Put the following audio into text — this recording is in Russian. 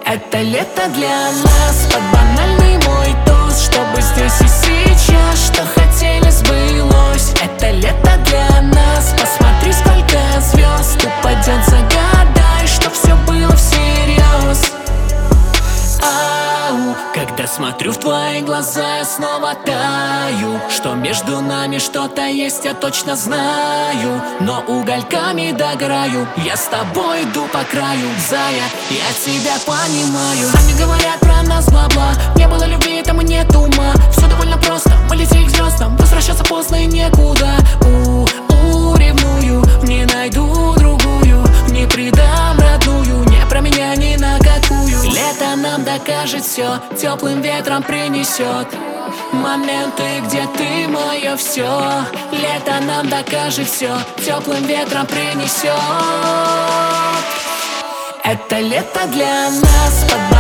Это лето для нас, под банальный мой тост, чтобы здесь и сейчас, что хотели, сбылось. Это лето для нас, посмотри, сколько звезд упадет, загадай, что все было всерьез. Когда смотрю в твои глаза, я снова таю, что между нами что-то есть, я точно знаю. Но угольками догораю, я с тобой иду по краю. Зая, я тебя понимаю. Они говорят про нас бла-бла, не было любви, там и нет ума. Все довольно просто, мы летели к звездам, возвращаться поздно и некуда. Ревную, не найду другую, не предам родную, не про меня ни на какую. Лето нам докажет все, теплым ветром принесет моменты, где ты мое все. Лето нам докажет все, теплым ветром принесет. Это лето для нас, под